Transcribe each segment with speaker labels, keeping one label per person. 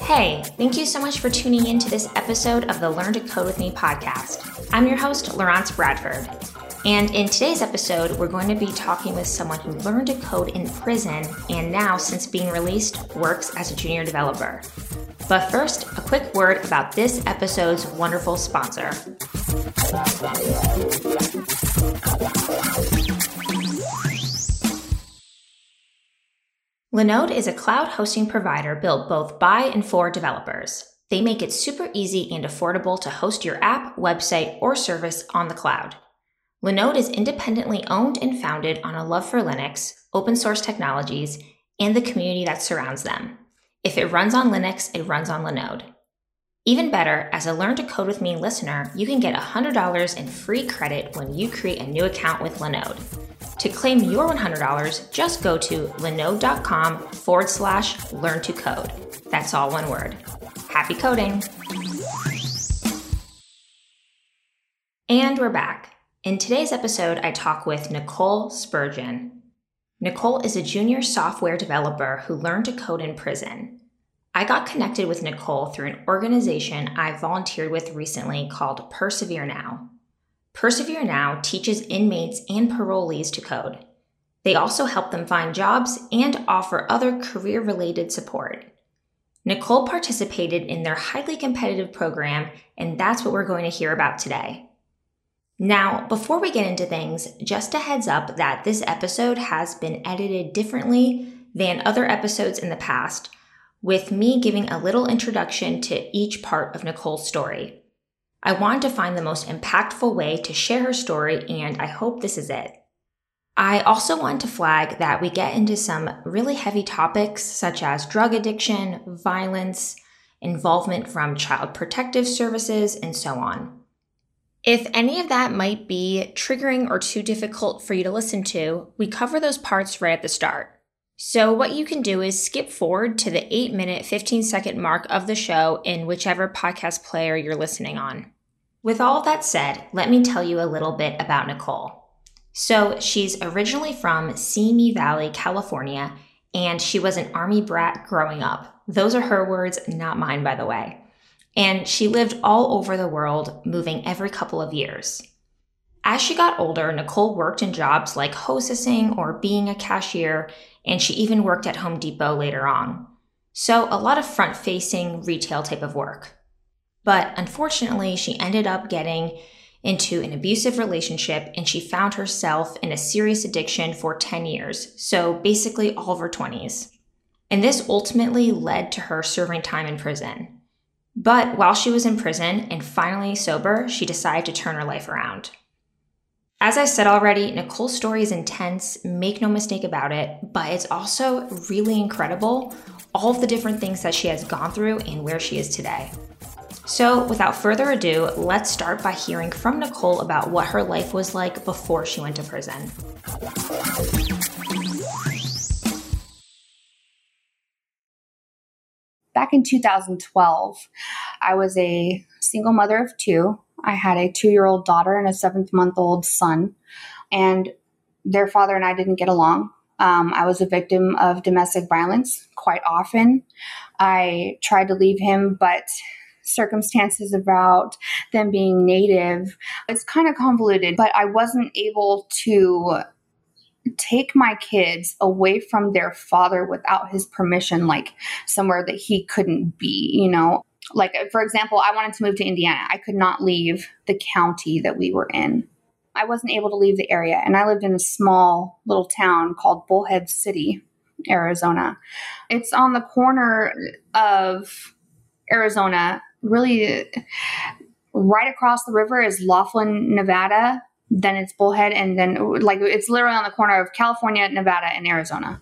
Speaker 1: Hey, thank you so much for tuning in to this episode of the Learn to Code with Me podcast. I'm your host, Laurence Bradford. And in today's episode, we're going to be talking with someone who learned to code in prison and now, since being released, works as a junior developer. But first, a quick word about this episode's wonderful sponsor. Linode is a cloud hosting provider built both by and for developers. They make it super easy and affordable to host your app, website, or service on the cloud. Linode is independently owned and founded on a love for Linux, open source technologies, and the community that surrounds them. If it runs on Linux, it runs on Linode. Even better, as a Learn to Code with Me listener, you can get $100 in free credit when you create a new account with Linode. To claim your $100, just go to linode.com/learn to code. That's all one word. Happy coding! And we're back. In today's episode, I talk with Nicole Spurgeon. Nicole is a junior software developer who learned to code in prison. I got connected with Nicole through an organization I volunteered with recently called Persevere Now. Persevere Now teaches inmates and parolees to code. They also help them find jobs and offer other career-related support. Nicole participated in their highly competitive program, and that's what we're going to hear about today. Now, before we get into things, just a heads up that this episode has been edited differently than other episodes in the past, with me giving a little introduction to each part of Nicole's story. I wanted to find the most impactful way to share her story, and I hope this is it. I also want to flag that we get into some really heavy topics such as drug addiction, violence, involvement from child protective services, and so on. If any of that might be triggering or too difficult for you to listen to, we cover those parts right at the start. So what you can do is skip forward to the 8-minute, 15-second mark of the show in whichever podcast player you're listening on. With all of that said, let me tell you a little bit about Nicole. So she's originally from Simi Valley, California, and she was an Army brat growing up. Those are her words, not mine, by the way. And she lived all over the world, moving every couple of years. As she got older, Nicole worked in jobs like hostessing or being a cashier, and she even worked at Home Depot later on. So a lot of front-facing retail type of work. But unfortunately, she ended up getting into an abusive relationship, and she found herself in a serious addiction for 10 years, so basically all of her 20s. And this ultimately led to her serving time in prison. But while she was in prison and finally sober, she decided to turn her life around. As I said already, Nicole's story is intense, make no mistake about it, but it's also really incredible, all of the different things that she has gone through and where she is today. So without further ado, let's start by hearing from Nicole about what her life was like before she went to prison.
Speaker 2: Back in 2012, I was a single mother of two. I had a 2-year-old daughter and a 7-month-old son, and their father and I didn't get along. I was a victim of domestic violence quite often. I tried to leave him, but circumstances about them being Native, it's kind of convoluted, but I wasn't able to take my kids away from their father without his permission, like somewhere that he couldn't be, you know. Like, for example, I wanted to move to Indiana. I could not leave the county that we were in. I wasn't able to leave the area. And I lived in a small little town called Bullhead City, Arizona. It's on the corner of Arizona, really right across the river is Laughlin, Nevada. Then it's Bullhead. And then like it's literally on the corner of California, Nevada, and Arizona.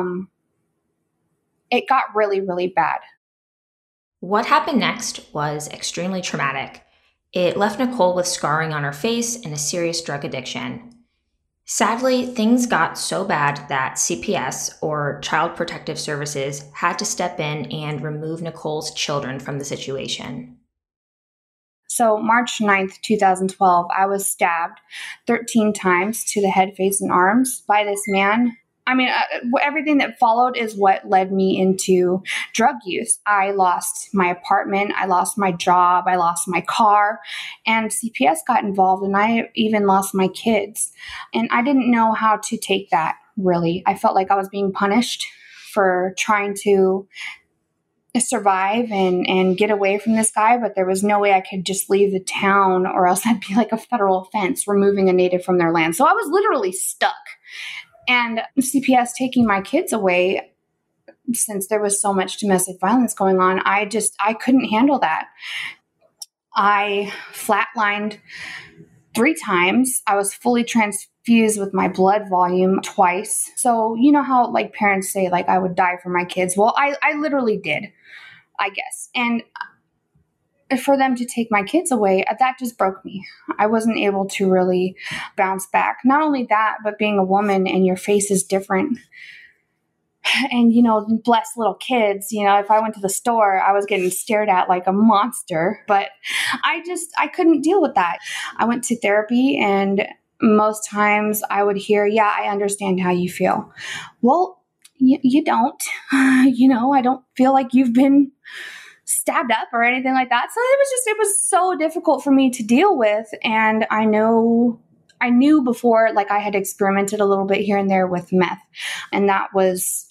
Speaker 2: It got really, really bad.
Speaker 1: What happened next was extremely traumatic. It left Nicole with scarring on her face and a serious drug addiction. Sadly, things got so bad that CPS, or Child Protective Services, had to step in and remove Nicole's children from the situation.
Speaker 2: So March 9th, 2012, I was stabbed 13 times to the head, face, and arms by this man. everything that followed is what led me into drug use. I lost my apartment. I lost my job. I lost my car, and CPS got involved, and I even lost my kids. And I didn't know how to take that, really. I felt like I was being punished for trying to survive and get away from this guy, but there was no way I could just leave the town, or else that'd be like a federal offense, removing a native from their land. So I was literally stuck. And CPS taking my kids away, since there was so much domestic violence going on, I couldn't handle that. I flatlined 3 times. I was fully transfused with my blood volume twice. So you know how like parents say like I would die for my kids. Well, I literally did, I guess. And for them to take my kids away, that just broke me. I wasn't able to really bounce back. Not only that, but being a woman and your face is different. And, bless little kids, if I went to the store, I was getting stared at like a monster. But I couldn't deal with that. I went to therapy, and most times I would hear, yeah, I understand how you feel. Well, you don't. I don't feel like you've been stabbed up or anything like that. So it was so difficult for me to deal with. And I knew before, like I had experimented a little bit here and there with meth. And that was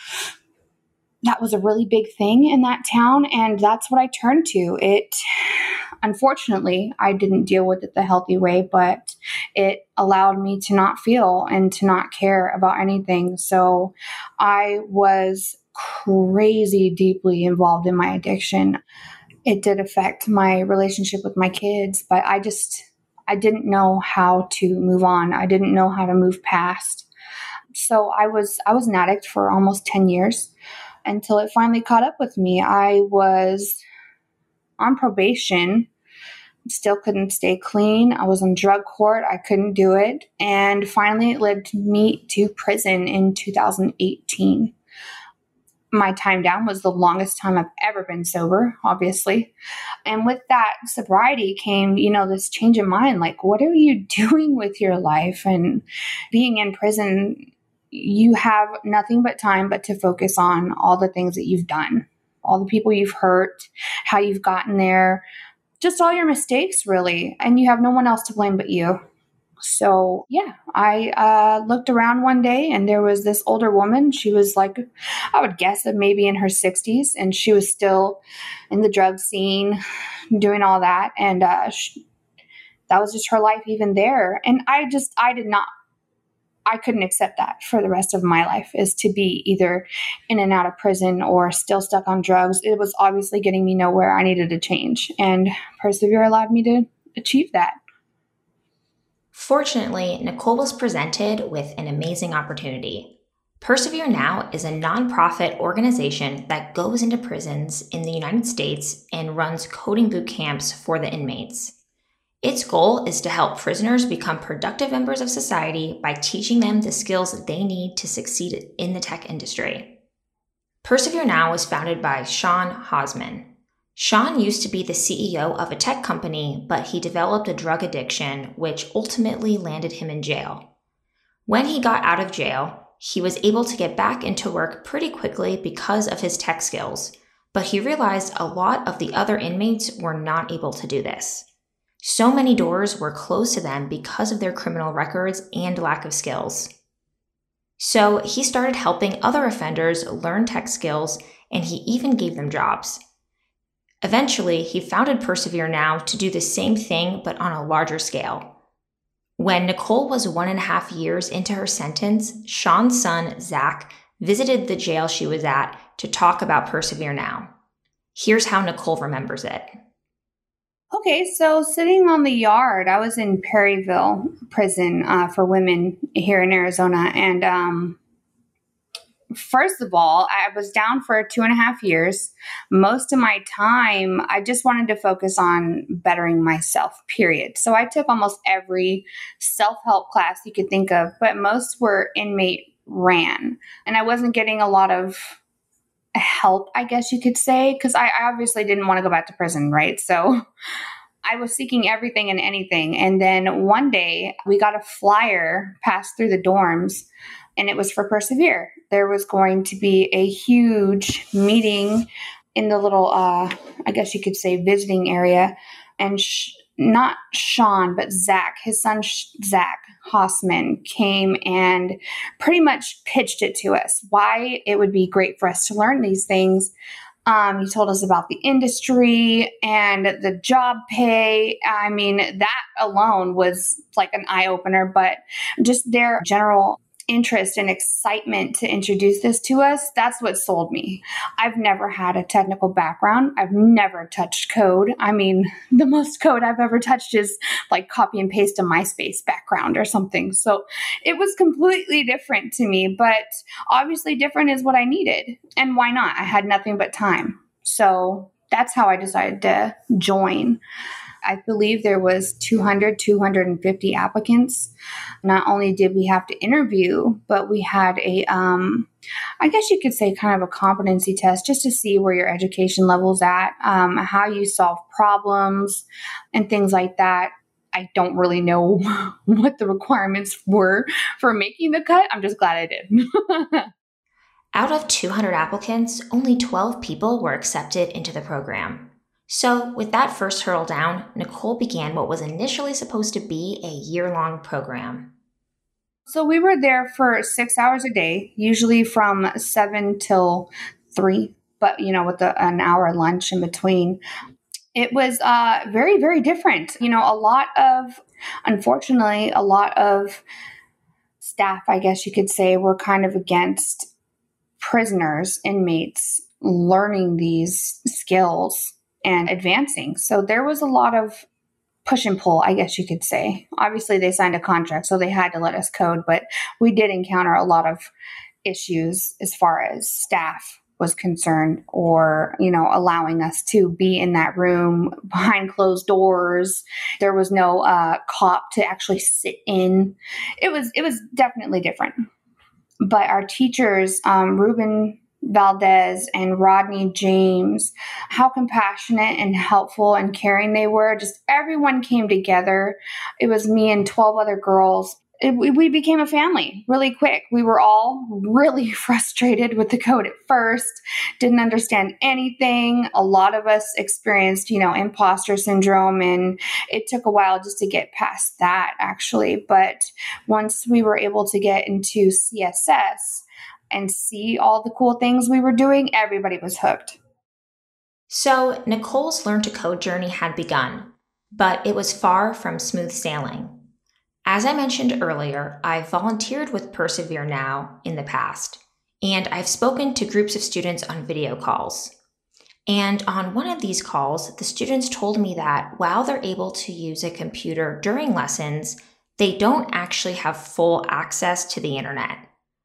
Speaker 2: a really big thing in that town. And that's what I turned to. Unfortunately, I didn't deal with it the healthy way, but it allowed me to not feel and to not care about anything. So I was crazy deeply involved in my addiction. It did affect my relationship with my kids, but I didn't know how to move on. I didn't know how to move past. So I was an addict for almost 10 years until it finally caught up with me. I was on probation, still couldn't stay clean. I was in drug court. I couldn't do it. And finally it led me to prison in 2018. My time down was the longest time I've ever been sober, obviously. And with that sobriety came, this change of mind. Like, what are you doing with your life? And being in prison, you have nothing but time but to focus on all the things that you've done, all the people you've hurt, how you've gotten there, just all your mistakes, really. And you have no one else to blame but you. So, yeah, I looked around one day, and there was this older woman. She was like, I would guess that maybe in her 60s, and she was still in the drug scene, doing all that. And that was just her life even there. And I couldn't accept that for the rest of my life, is to be either in and out of prison or still stuck on drugs. It was obviously getting me nowhere. I needed to change, and Persevere allowed me to achieve that.
Speaker 1: Fortunately, Nicole was presented with an amazing opportunity. Persevere Now is a nonprofit organization that goes into prisons in the United States and runs coding boot camps for the inmates. Its goal is to help prisoners become productive members of society by teaching them the skills that they need to succeed in the tech industry. Persevere Now was founded by Sean Hausman. Sean used to be the CEO of a tech company, but he developed a drug addiction, which ultimately landed him in jail. When he got out of jail, he was able to get back into work pretty quickly because of his tech skills, but he realized a lot of the other inmates were not able to do this. So many doors were closed to them because of their criminal records and lack of skills. So he started helping other offenders learn tech skills, and he even gave them jobs. Eventually, he founded Persevere Now to do the same thing, but on a larger scale. When Nicole was 1.5 years into her sentence, Sean's son, Zach, visited the jail she was at to talk about Persevere Now. Here's how Nicole remembers it.
Speaker 2: Okay, so sitting on the yard, I was in Perryville prison for women here in Arizona. And first of all, I was down for 2.5 years. Most of my time, I just wanted to focus on bettering myself, period. So I took almost every self-help class you could think of, but most were inmate ran. And I wasn't getting a lot of help, I guess you could say, because I obviously didn't want to go back to prison, right? So I was seeking everything and anything. And then one day we got a flyer passed through the dorms and it was for Persevere. There was going to be a huge meeting in the little, I guess you could say, visiting area. And not Sean, but Zach, his son, Zach Hossman, came and pretty much pitched it to us, why it would be great for us to learn these things. He told us about the industry and the job pay. I mean, that alone was like an eye opener, but just their general interest and excitement to introduce this to us, that's what sold me. I've never had a technical background. I've never touched code. I mean, the most code I've ever touched is like copy and paste a MySpace background or something. So it was completely different to me, but obviously different is what I needed. And why not? I had nothing but time. So that's how I decided to join. I believe there was 250 applicants. Not only did we have to interview, but we had a, I guess you could say kind of a competency test just to see where your education level's at, how you solve problems and things like that. I don't really know what the requirements were for making the cut. I'm just glad I did.
Speaker 1: Out of 200 applicants, only 12 people were accepted into the program. So with that first hurdle down, Nicole began what was initially supposed to be a year-long program.
Speaker 2: So we were there for 6 hours a day, usually from 7 till 3, but with an hour lunch in between. It was very, very different. Unfortunately, a lot of staff, I guess you could say, were kind of against prisoners, inmates, learning these skills and advancing. So there was a lot of push and pull, I guess you could say. Obviously, they signed a contract, so they had to let us code, but we did encounter a lot of issues as far as staff was concerned, or, allowing us to be in that room behind closed doors. There was no cop to actually sit in. It was definitely different. But our teachers, Ruben Valdez and Rodney James, how compassionate and helpful and caring they were. Just everyone came together. It was me and 12 other girls. We became a family really quick. We were all really frustrated with the code at first, didn't understand anything. A lot of us experienced, imposter syndrome, and it took a while just to get past that, actually. But once we were able to get into CSS and see all the cool things we were doing, everybody was hooked.
Speaker 1: So Nicole's Learn to Code journey had begun, but it was far from smooth sailing. As I mentioned earlier, I've volunteered with Persevere Now in the past, and I've spoken to groups of students on video calls. And on one of these calls, the students told me that while they're able to use a computer during lessons, they don't actually have full access to the internet.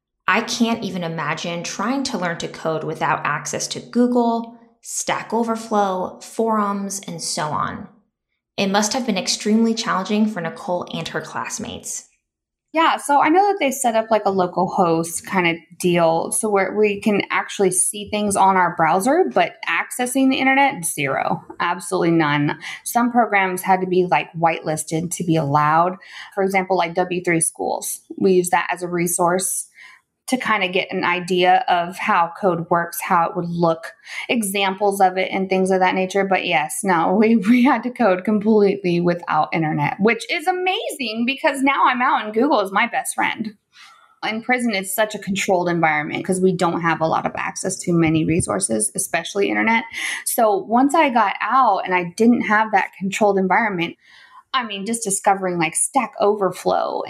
Speaker 1: I can't even imagine trying to learn to code without access to Google, Stack Overflow, forums, and so on. It must have been extremely challenging for Nicole and her classmates.
Speaker 2: Yeah, so I know that they set up like a local host kind of deal, so where we can actually see things on our browser, but accessing the internet, zero, absolutely none. Some programs had to be like whitelisted to be allowed. For example, like W3 Schools, we use that as a resource to kind of get an idea of how code works, how it would look, examples of it and things of that nature. But yes, no, we had to code completely without internet, which is amazing because now I'm out and Google is my best friend. In prison, it's such a controlled environment because we don't have a lot of access to many resources, especially internet. So once I got out and I didn't have that controlled environment, I mean, just discovering like Stack Overflow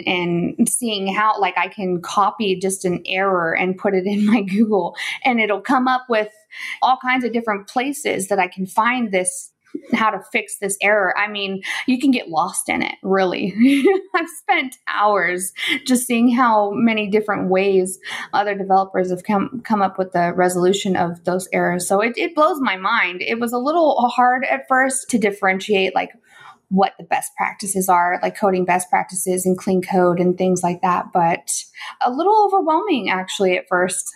Speaker 2: and seeing how like I can copy just an error and put it in my Google and it'll come up with all kinds of different places that I can find this, how to fix this error. I mean, you can get lost in it, really. I've spent hours just seeing how many different ways other developers have come up with the resolution of those errors. So it blows my mind. It was a little hard at first to differentiate like what the best practices are, like coding best practices and clean code and things like that, but a little overwhelming actually at first.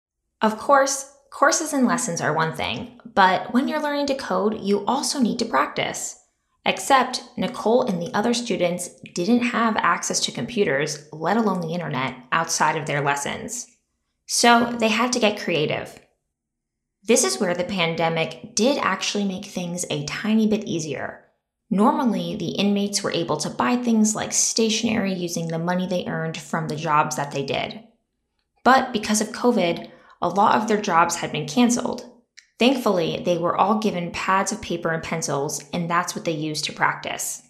Speaker 1: Of course, courses and lessons are one thing, but when you're learning to code, you also need to practice. Except Nicole and the other students didn't have access to computers, let alone the internet, outside of their lessons. So they had to get creative. This is where the pandemic did actually make things a tiny bit easier. Normally, the inmates were able to buy things like stationery using the money they earned from the jobs that they did. But because of COVID, a lot of their jobs had been canceled. Thankfully, they were all given pads of paper and pencils, and that's what they used to practice.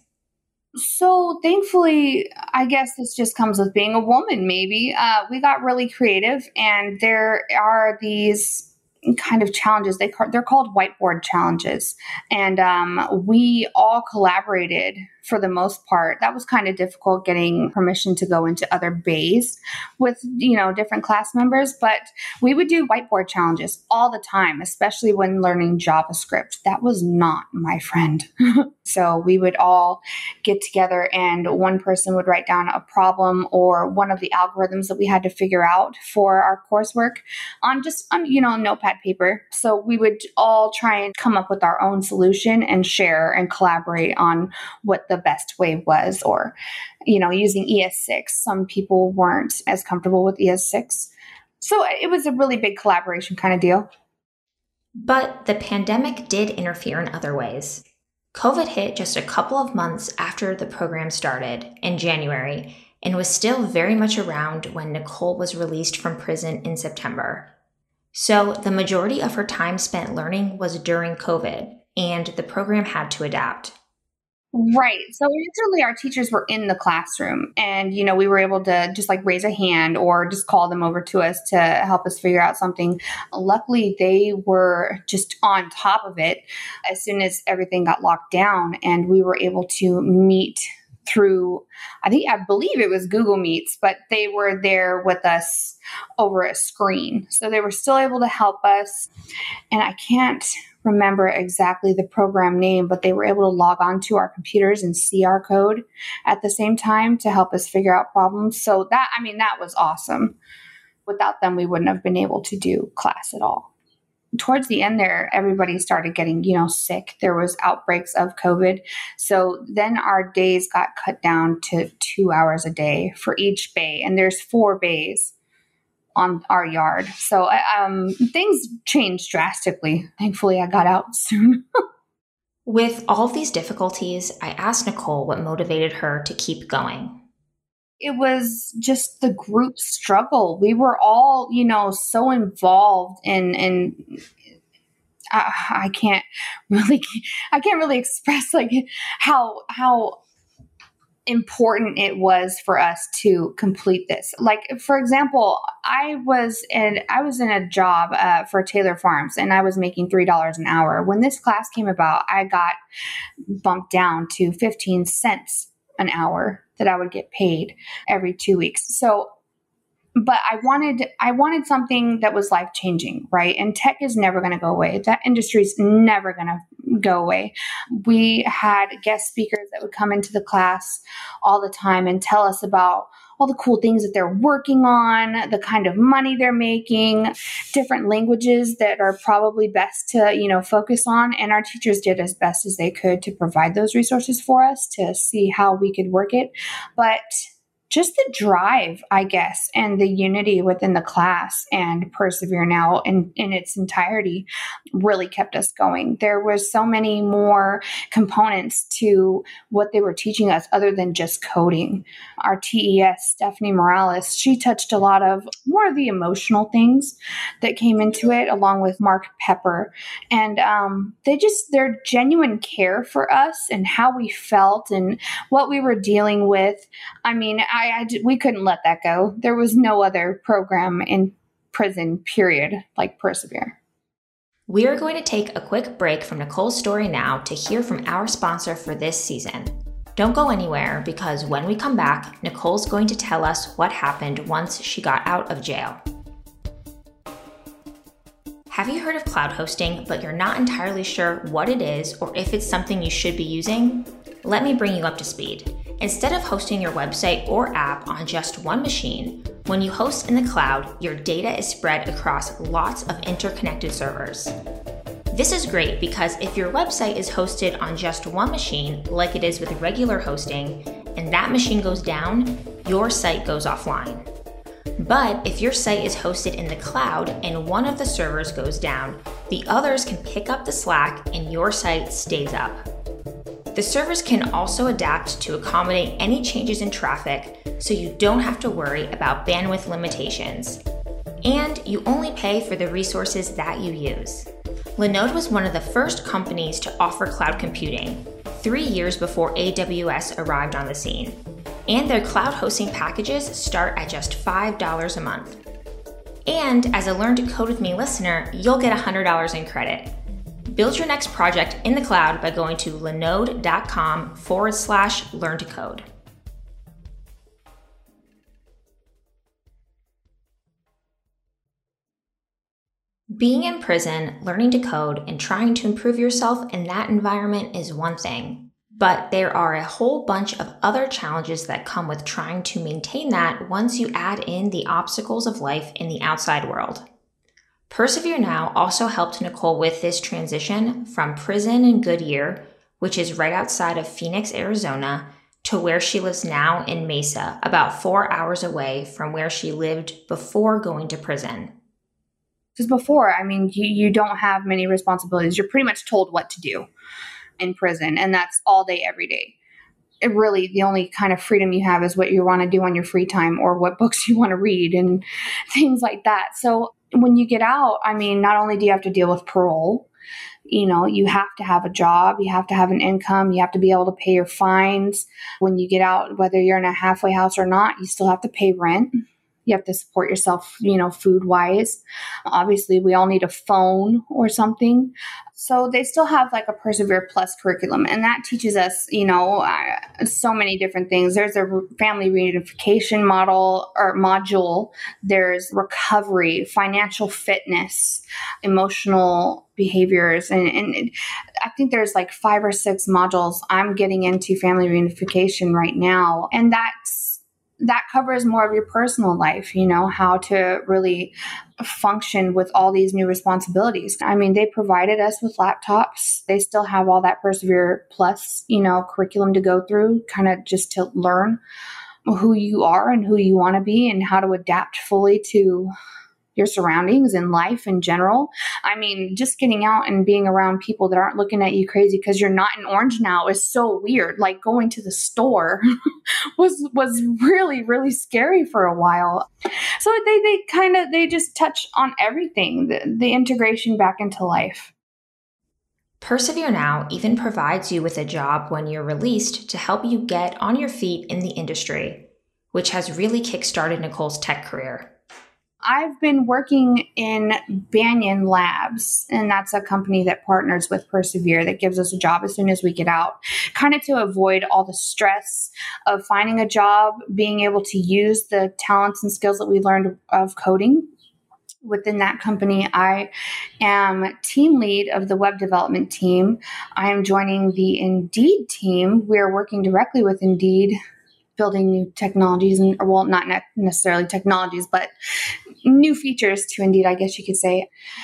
Speaker 2: So thankfully, I guess this just comes with being a woman, maybe. We got really creative, and there are these kind of challenges. They're called whiteboard challenges. And we all collaborated for the most part. That was kind of difficult getting permission to go into other bays with, different class members. But we would do whiteboard challenges all the time, especially when learning JavaScript. That was not my friend. So we would all get together and one person would write down a problem or one of the algorithms that we had to figure out for our coursework on notepad paper. So we would all try and come up with our own solution and share and collaborate on what the best way was, or, using ES6. Some people weren't as comfortable with ES6. So it was a really big collaboration kind of deal.
Speaker 1: But the pandemic did interfere in other ways. COVID hit just a couple of months after the program started in January and was still very much around when Nicole was released from prison in September. So the majority of her time spent learning was during COVID, and the program had to adapt.
Speaker 2: Right. So initially our teachers were in the classroom and, we were able to just raise a hand or just call them over to us to help us figure out something. Luckily, they were just on top of it as soon as everything got locked down, and we were able to meet through, I believe it was Google Meets, but they were there with us over a screen. So they were still able to help us. And I can't remember exactly the program name, but they were able to log on to our computers and see our code at the same time to help us figure out problems. So that was awesome. Without them, we wouldn't have been able to do class at all. Towards the end there, everybody started getting, sick. There was outbreaks of COVID. So then our days got cut down to 2 hours a day for each bay. And there's 4 bays on our yard. So things changed drastically. Thankfully, I got out soon.
Speaker 1: With all of these difficulties, I asked Nicole what motivated her to keep going.
Speaker 2: It was just the group struggle. We were all, so involved in I can't really express how important it was for us to complete this. For example, I was in a job for Taylor Farms, and I was making $3 an hour. When this class came about, I got bumped down to 15 cents an hour that I would get paid every 2 weeks. But I wanted something that was life-changing, right? And tech is never going to go away. That industry is never going to go away. We had guest speakers that would come into the class all the time and tell us about all the cool things that they're working on, the kind of money they're making, different languages that are probably best to, focus on. And our teachers did as best as they could to provide those resources for us to see how we could work it. But just the drive, I guess, and the unity within the class and Persevere Now in its entirety really kept us going. There was so many more components to what they were teaching us other than just coding. Our TES, Stephanie Morales, she touched a lot of more of the emotional things that came into it, along with Mark Pepper. And their genuine care for us and how we felt and what we were dealing with. We couldn't let that go. There was no other program in prison, period, like Persevere.
Speaker 1: We are going to take a quick break from Nicole's story now to hear from our sponsor for this season. Don't go anywhere, because when we come back, Nicole's going to tell us what happened once she got out of jail. Have you heard of cloud hosting, but you're not entirely sure what it is or if it's something you should be using? Let me bring you up to speed. Instead of hosting your website or app on just one machine, when you host in the cloud, your data is spread across lots of interconnected servers. This is great because if your website is hosted on just one machine, like it is with regular hosting, and that machine goes down, your site goes offline. But if your site is hosted in the cloud and one of the servers goes down, the others can pick up the slack and your site stays up. The servers can also adapt to accommodate any changes in traffic, so you don't have to worry about bandwidth limitations. And you only pay for the resources that you use. Linode was one of the first companies to offer cloud computing, 3 years before AWS arrived on the scene. And their cloud hosting packages start at just $5 a month. And as a Learn to Code with Me listener, you'll get $100 in credit. Build your next project in the cloud by going to linode.com/learn to code. Being in prison, learning to code, and trying to improve yourself in that environment is one thing. But there are a whole bunch of other challenges that come with trying to maintain that once you add in the obstacles of life in the outside world. Persevere Now also helped Nicole with this transition from prison in Goodyear, which is right outside of Phoenix, Arizona, to where she lives now in Mesa, about 4 hours away from where she lived before going to prison.
Speaker 2: Because before, you don't have many responsibilities. You're pretty much told what to do in prison, and that's all day, every day. It really, the only kind of freedom you have is what you want to do on your free time or what books you want to read and things like that. So when you get out, not only do you have to deal with parole, you have to have a job, you have to have an income, you have to be able to pay your fines. When you get out, whether you're in a halfway house or not, you still have to pay rent. You have to support yourself, food wise. Obviously, we all need a phone or something. So they still have like a Persevere Plus curriculum, and that teaches us, so many different things. There's a family reunification module. There's recovery, financial fitness, emotional behaviors. And I think there's like 5 or 6 modules. I'm getting into family reunification right now. And that covers more of your personal life, how to really function with all these new responsibilities. They provided us with laptops. They still have all that Persevere Plus, curriculum to go through, kind of just to learn who you are and who you want to be and how to adapt fully to your surroundings and life in general. Just getting out and being around people that aren't looking at you crazy because you're not in Orange now is so weird. Like going to the store was really, really scary for a while. So they just touch on everything, the integration back into life.
Speaker 1: Persevere Now even provides you with a job when you're released to help you get on your feet in the industry, which has really kickstarted Nicole's tech career.
Speaker 2: I've been working in Banyan Labs, and that's a company that partners with Persevere that gives us a job as soon as we get out, kind of to avoid all the stress of finding a job, being able to use the talents and skills that we learned of coding. Within that company, I am team lead of the web development team. I am joining the Indeed team. We're working directly with Indeed, building new technologies, not necessarily technologies, but new features to Indeed, I guess you could say.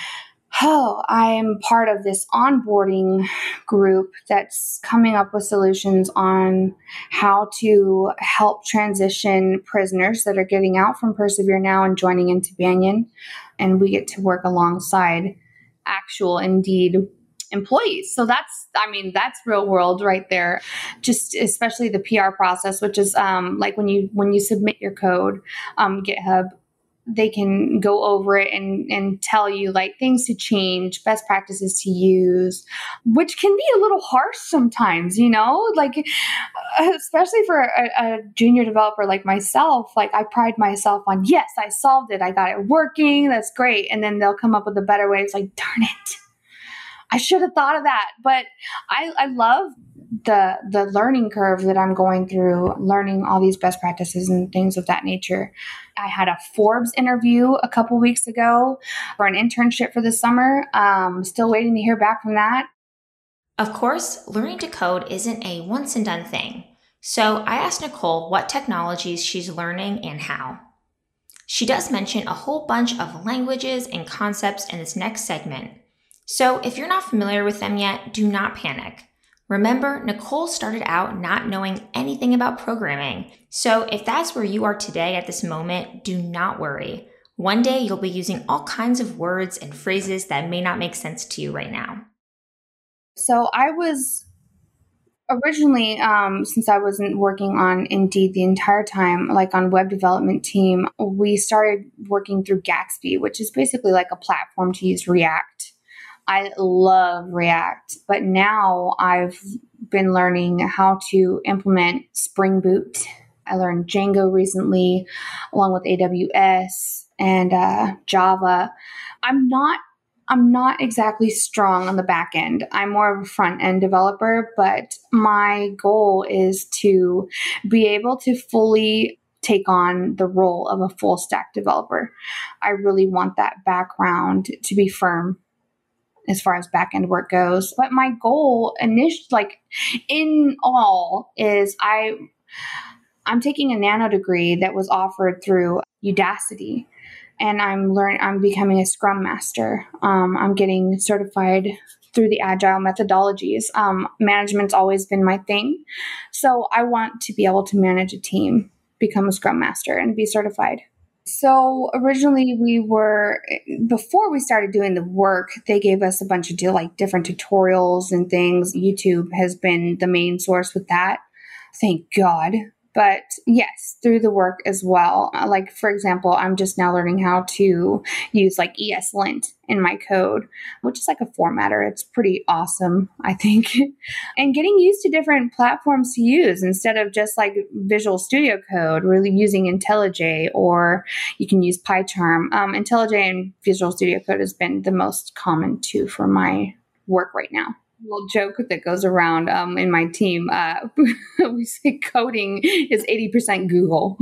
Speaker 2: I'm part of this onboarding group that's coming up with solutions on how to help transition prisoners that are getting out from Persevere Now and joining into Banyan. And we get to work alongside actual Indeed employees. So that's real world right there. Just especially the PR process, which is like when you submit your code, GitHub, they can go over it and tell you like things to change, best practices to use, which can be a little harsh sometimes, like especially for a junior developer like myself. Like I pride myself on, yes, I solved it. I got it working. That's great. And then they'll come up with a better way. It's like, darn it, I should have thought of that. But I love the learning curve that I'm going through, learning all these best practices and things of that nature. I had a Forbes interview a couple weeks ago for an internship for the summer. Still waiting to hear back from that.
Speaker 1: Of course, learning to code isn't a once and done thing. So I asked Nicole what technologies she's learning and how. She does mention a whole bunch of languages and concepts in this next segment. So if you're not familiar with them yet, do not panic. Remember, Nicole started out not knowing anything about programming. So if that's where you are today at this moment, do not worry. One day you'll be using all kinds of words and phrases that may not make sense to you right now.
Speaker 2: So I was originally, since I wasn't working on Indeed the entire time, like on web development team, we started working through Gatsby, which is basically like a platform to use React. I love React, but now I've been learning how to implement Spring Boot. I learned Django recently, along with AWS and Java. I'm not exactly strong on the back end. I'm more of a front end developer, but my goal is to be able to fully take on the role of a full stack developer. I really want that background to be firm as far as back end work goes. But my goal in all is I'm taking a nano degree that was offered through Udacity, and I'm becoming a Scrum Master. I'm getting certified through the agile methodologies. Management's always been my thing, so I want to be able to manage a team, become a Scrum Master, and be certified. So originally before we started doing the work, they gave us a bunch of different tutorials and things. YouTube has been the main source with that. Thank God. But yes, through the work as well. Like, for example, I'm just now learning how to use like ESLint in my code, which is like a formatter. It's pretty awesome, I think. And getting used to different platforms to use instead of just like Visual Studio Code, really using IntelliJ, or you can use PyCharm. IntelliJ and Visual Studio Code has been the most common two for my work right now. Little joke that goes around in my team. We say coding is 80% Google.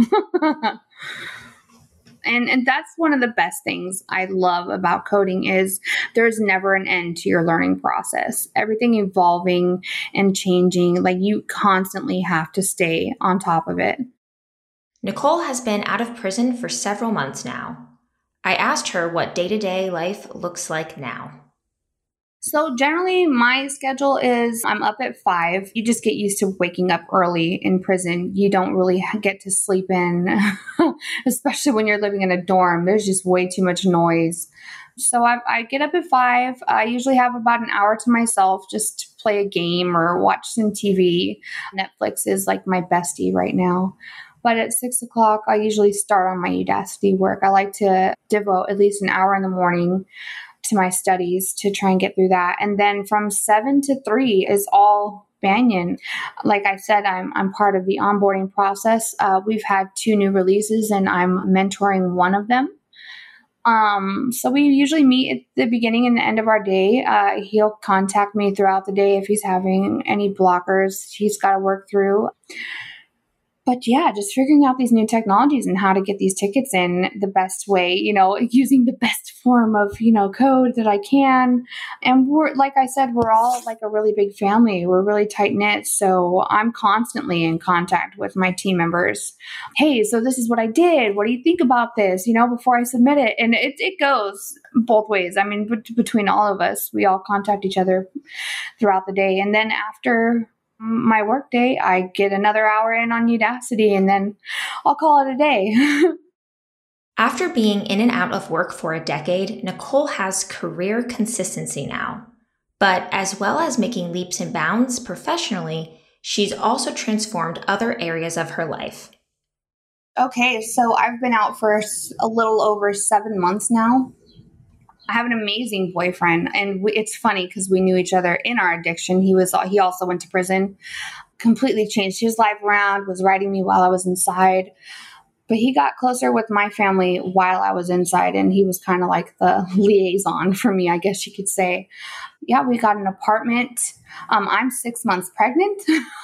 Speaker 2: And that's one of the best things I love about coding is there's never an end to your learning process. Everything evolving and changing, like you constantly have to stay on top of it.
Speaker 1: Nicole has been out of prison for several months now. I asked her what day-to-day life looks like now.
Speaker 2: So generally my schedule is I'm up at 5. You just get used to waking up early in prison. You don't really get to sleep in, especially when you're living in a dorm. There's just way too much noise. So I get up at 5. I usually have about an hour to myself just to play a game or watch some TV. Netflix is like my bestie right now. But at 6 o'clock, I usually start on my Udacity work. I like to devote at least an hour in the morning to my studies to try and get through that. And then from 7 to 3 is all Banyan. Like I said, I'm part of the onboarding process. We've had 2 new releases and I'm mentoring one of them. So we usually meet at the beginning and the end of our day. He'll contact me throughout the day if he's having any blockers he's got to work through. But yeah, just figuring out these new technologies and how to get these tickets in the best way, using the best form of, code that I can. And like I said, we're all like a really big family. We're really tight knit. So I'm constantly in contact with my team members. Hey, so this is what I did. What do you think about this? Before I submit it. And it goes both ways. I mean, between all of us, we all contact each other throughout the day. And then after my work day, I get another hour in on Udacity and then I'll call it a day.
Speaker 1: After being in and out of work for a decade, Nicole has career consistency now. But as well as making leaps and bounds professionally, she's also transformed other areas of her life.
Speaker 2: Okay, so I've been out for a little over 7 months now. I have an amazing boyfriend, and it's funny because we knew each other in our addiction. He also went to prison, completely changed his life around, was writing me while I was inside. But he got closer with my family while I was inside, and he was kind of like the liaison for me, I guess you could say. Yeah, we got an apartment. I'm 6 months pregnant.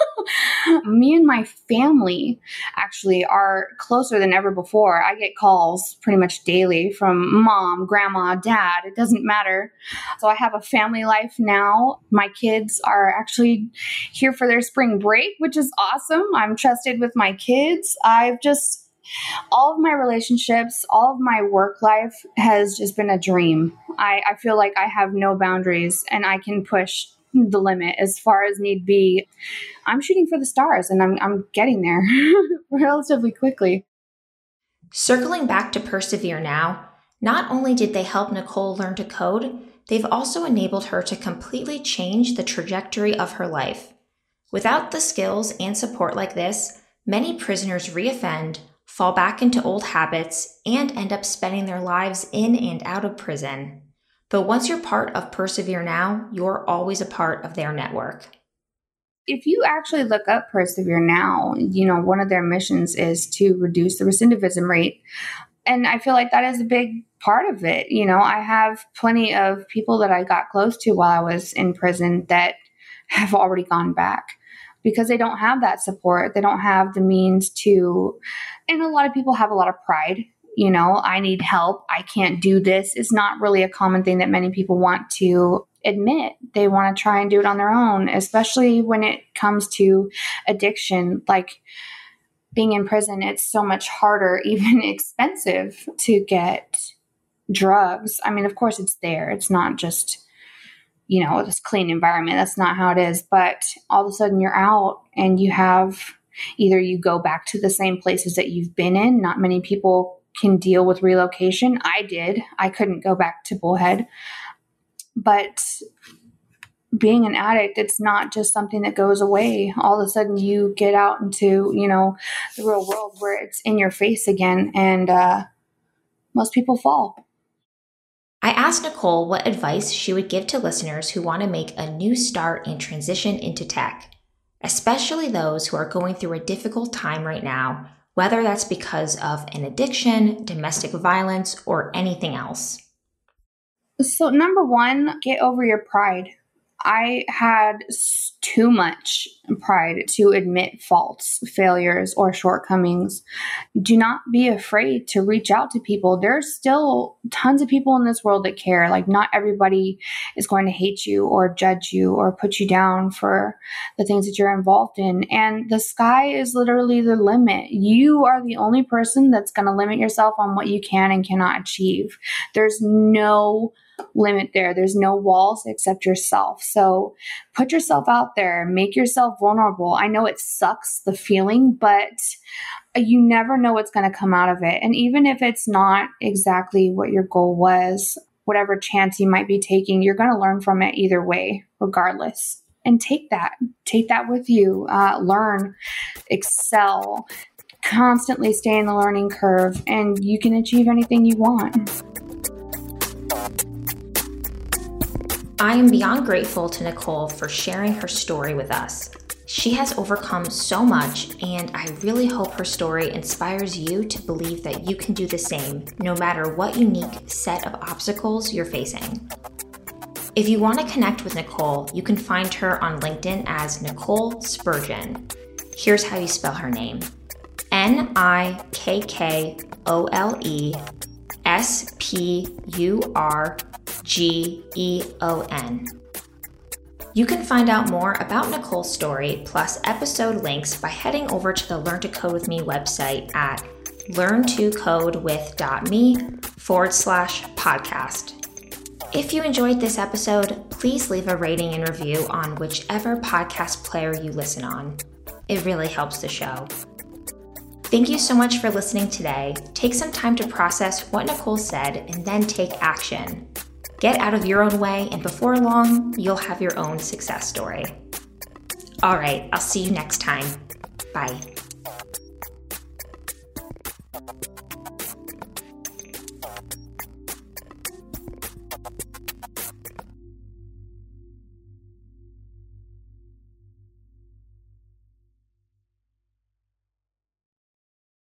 Speaker 2: Me and my family actually are closer than ever before. I get calls pretty much daily from mom, grandma, dad. It doesn't matter. So I have a family life now. My kids are actually here for their spring break, which is awesome. I'm trusted with my kids. all of my relationships, all of my work life has just been a dream. I feel like I have no boundaries and I can push the limit as far as need be. I'm shooting for the stars and I'm getting there relatively quickly.
Speaker 1: Circling back to Persevere Now, not only did they help Nicole learn to code, they've also enabled her to completely change the trajectory of her life. Without the skills and support like this, many prisoners reoffend, fall back into old habits, and end up spending their lives in and out of prison. But once you're part of Persevere Now, you're always a part of their network.
Speaker 2: If you actually look up Persevere Now, one of their missions is to reduce the recidivism rate. And I feel like that is a big part of it. I have plenty of people that I got close to while I was in prison that have already gone back because they don't have that support. They don't have the means to, and a lot of people have a lot of pride. I need help. I can't do this. It's not really a common thing that many people want to admit. They want to try and do it on their own, especially when it comes to addiction. Like being in prison, it's so much harder, even expensive to get drugs. I mean, of course it's there. It's not just, this clean environment. That's not how it is. But all of a sudden you're out and you have either you go back to the same places that you've been in. Not many people can deal with relocation. I did. I couldn't go back to Bullhead. But being an addict, it's not just something that goes away. All of a sudden you get out into, the real world where it's in your face again. And most people fall.
Speaker 1: I asked Nicole what advice she would give to listeners who want to make a new start and transition into tech, especially those who are going through a difficult time right now, whether that's because of an addiction, domestic violence, or anything else.
Speaker 2: So number one, get over your pride. I had too much pride to admit faults, failures, or shortcomings. Do not be afraid to reach out to people. There's still tons of people in this world that care. Like not everybody is going to hate you or judge you or put you down for the things that you're involved in. And the sky is literally the limit. You are the only person that's going to limit yourself on what you can and cannot achieve. There's no limit there. There's no walls except yourself. So put yourself out there, make yourself vulnerable. I know it sucks, the feeling, but you never know what's going to come out of it. And even if it's not exactly what your goal was, whatever chance you might be taking, you're going to learn from it either way, regardless. And take that with you, learn, excel, constantly stay in the learning curve, and you can achieve anything you want.
Speaker 1: I am beyond grateful to Nicole for sharing her story with us. She has overcome so much, and I really hope her story inspires you to believe that you can do the same, no matter what unique set of obstacles you're facing. If you want to connect with Nicole, you can find her on LinkedIn as Nicole Spurgeon. Here's how you spell her name. NIKKOLESPURGEON. You can find out more about Nicole's story plus episode links by heading over to the Learn to Code with Me website at learntocodewith.me/podcast. If you enjoyed this episode, please leave a rating and review on whichever podcast player you listen on. It really helps the show. Thank you so much for listening today. Take some time to process what Nicole said and then take action. Get out of your own way, and before long, you'll have your own success story. All right, I'll see you next time. Bye.